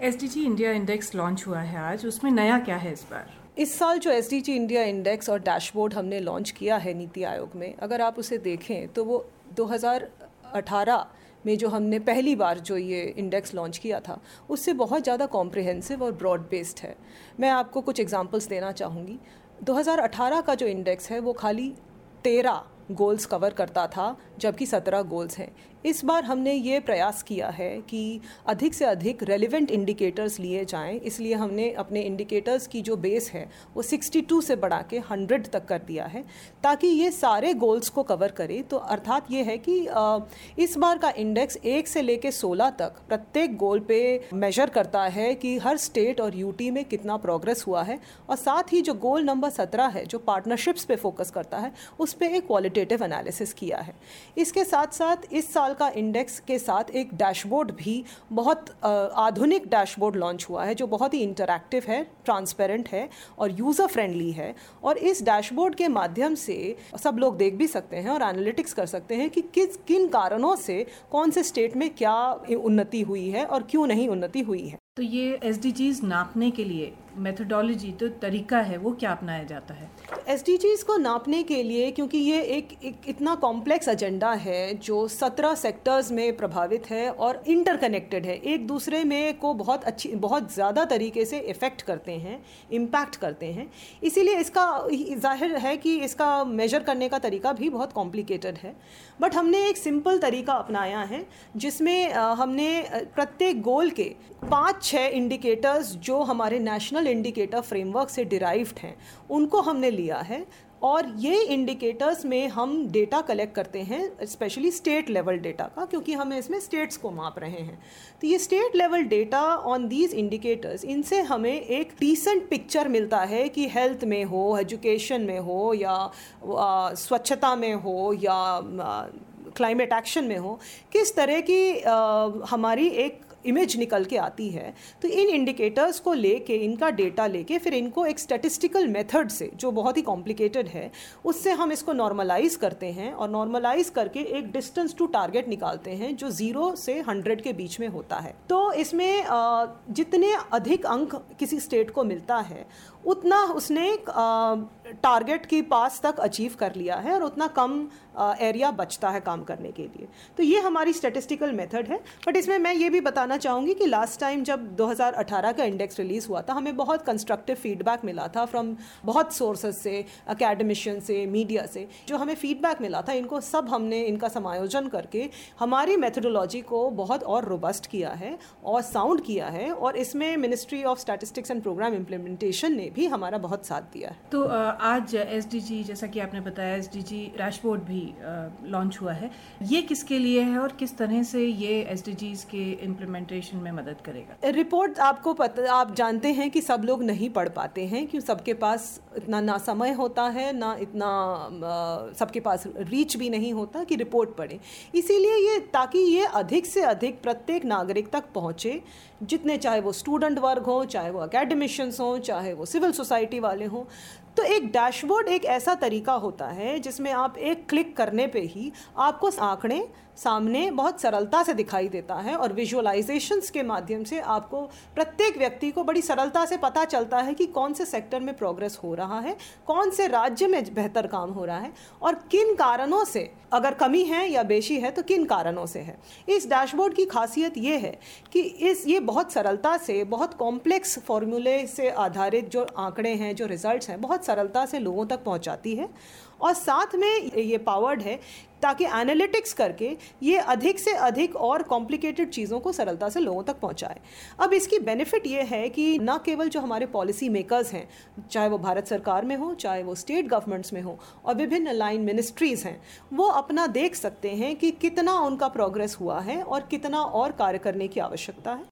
SDG India index launch हुआ है आज, उसमें नया क्या है इस बार? इस साल जो एसडीजी इंडिया इंडेक्स और डैशबोर्ड हमने लॉन्च किया है नीति आयोग में, अगर आप उसे देखें तो वो 2018 में जो हमने पहली बार जो ये इंडेक्स लॉन्च किया था उससे बहुत ज़्यादा कॉम्प्रिहेंसिव और ब्रॉड बेस्ड है। मैं आपको कुछ एग्जांपल्स देना चाहूँगी। 2018 का जो इंडेक्स है वो खाली 13 गोल्स कवर करता था, जबकि 17 गोल्स हैं। इस बार हमने ये प्रयास किया है कि अधिक से अधिक रेलिवेंट इंडिकेटर्स लिए जाएं, इसलिए हमने अपने इंडिकेटर्स की जो बेस है वो 62 से बढ़ा के 100 तक कर दिया है, ताकि ये सारे गोल्स को कवर करे। तो अर्थात ये है कि इस बार का इंडेक्स 1 से लेके 16 तक प्रत्येक गोल पे मेजर करता है कि हर स्टेट और यूटी में कितना प्रोग्रेस हुआ है, और साथ ही जो गोल नंबर 17 है जो पार्टनरशिप्स पे फोकस करता है उस पर एक क्वालिटेटिव एनालिसिस किया है। इसके साथ साथ इस साल का इंडेक्स के साथ एक डैशबोर्ड भी बहुत आधुनिक डैशबोर्ड लॉन्च हुआ है, जो बहुत ही इंटरैक्टिव है, ट्रांसपेरेंट है और यूज़र फ्रेंडली है। और इस डैशबोर्ड के माध्यम से सब लोग देख भी सकते हैं और एनालिटिक्स कर सकते हैं कि किन कारणों से कौन से स्टेट में क्या उन्नति हुई है और क्यों नहीं उन्नति हुई है। तो ये एसडीजीज नापने के लिए मेथोडोलॉजी, तो तरीका है, वो क्या अपनाया जाता है? एसडीजीज को नापने के लिए, क्योंकि ये एक इतना कॉम्प्लेक्स एजेंडा है जो 17 सेक्टर्स में प्रभावित है और इंटरकनेक्टेड है, एक दूसरे में को बहुत ज़्यादा तरीके से इफ़ेक्ट करते हैं, इम्पैक्ट करते हैं। इसीलिए इसका जाहिर है कि इसका मेजर करने का तरीका भी बहुत कॉम्प्लिकेटेड है। बट हमने एक सिंपल तरीका अपनाया है जिसमें हमने प्रत्येक गोल के 5-6 इंडिकेटर्स जो हमारे नेशनल इंडिकेटर फ्रेमवर्क से डिराइव्ड हैं उनको हमने लिया है, और ये इंडिकेटर्स में हम डेटा कलेक्ट करते हैं, स्पेशली स्टेट लेवल डेटा का, क्योंकि हम इसमें स्टेट्स को माप रहे हैं। तो ये state level data on these indicators, इनसे हमें एक डिसेंट पिक्चर मिलता है कि हेल्थ में हो, एजुकेशन में हो, या स्वच्छता में हो, या क्लाइमेट एक्शन में हो, किस तरह की हमारी एक इमेज निकल के आती है। तो इन इंडिकेटर्स को लेके, इनका डेटा लेके, फिर इनको एक स्टैटिस्टिकल मेथड से, जो बहुत ही कॉम्प्लिकेटेड है, उससे हम इसको नॉर्मलाइज करते हैं, और नॉर्मलाइज करके एक डिस्टेंस टू टारगेट निकालते हैं जो 0 से 100 के बीच में होता है। तो इसमें जितने अधिक अंक किसी स्टेट को मिलता है उतना उसने टारगेट की पास तक अचीव कर लिया है, और उतना कम एरिया बचता है काम करने के लिए। तो ये हमारी स्टैटिस्टिकल मेथड है। बट इसमें मैं ये भी बताना चाहूँगी कि लास्ट टाइम जब 2018 का इंडेक्स रिलीज़ हुआ था, हमें बहुत कंस्ट्रक्टिव फीडबैक मिला था फ्रॉम बहुत सोर्सेज से, एकेडमिशियन से, मीडिया से। जो हमें फीडबैक मिला था, इनको सब हमने इनका समायोजन करके हमारी मेथोडोलॉजी को बहुत और रोबस्ट किया है और साउंड किया है, और इसमें ministry of statistics and programme implementation ने भी हमारा बहुत साथ दिया है। तो आज एसडीजी, जैसा कि आपने बताया, एसडीजी डैशबोर्ड भी लॉन्च हुआ है। ये किसके लिए है और किस तरह से ये एसडीजीज के इम्प्लीमेंटेशन में मदद करेगा? रिपोर्ट आपको पता, आप जानते हैं कि सब लोग नहीं पढ़ पाते हैं, क्योंकि सबके पास इतना ना समय होता है, ना इतना सबके पास रीच भी नहीं होता कि रिपोर्ट पढ़े। इसीलिए ये, ताकि ये अधिक से अधिक प्रत्येक नागरिक तक पहुँचे, जितने, चाहे वो स्टूडेंट वर्ग हो, चाहे वो एकेडमिशियंस हों, चाहे वो सिविल सोसाइटी वाले हों। तो एक डैशबोर्ड एक ऐसा तरीका होता है जिसमें आप एक क्लिक करने पे ही आपको आंकड़े सामने बहुत सरलता से दिखाई देता है, और विजुअलाइजेशंस के माध्यम से आपको, प्रत्येक व्यक्ति को बड़ी सरलता से पता चलता है कि कौन से सेक्टर में प्रोग्रेस हो रहा है, कौन से राज्य में बेहतर काम हो रहा है, और किन कारणों से, अगर कमी है या बेशी है तो किन कारणों से है। इस डैशबोर्ड की खासियत ये है कि ये बहुत सरलता से, बहुत कॉम्प्लेक्स फॉर्मूले से आधारित जो आंकड़े हैं, जो रिजल्ट्स हैं, बहुत सरलता से लोगों तक पहुंचाती है, और साथ में ये पावर्ड है ताकि एनालिटिक्स करके ये अधिक से अधिक और कॉम्प्लिकेटेड चीज़ों को सरलता से लोगों तक पहुंचाए। अब इसकी बेनिफिट ये है कि न केवल जो हमारे पॉलिसी मेकर्स हैं, चाहे वो भारत सरकार में हो, चाहे वो स्टेट गवर्नमेंट्स में हो, और विभिन्न लाइन मिनिस्ट्रीज़ हैं, वो अपना देख सकते हैं कि कितना उनका प्रोग्रेस हुआ है और कितना और कार्य करने की आवश्यकता है।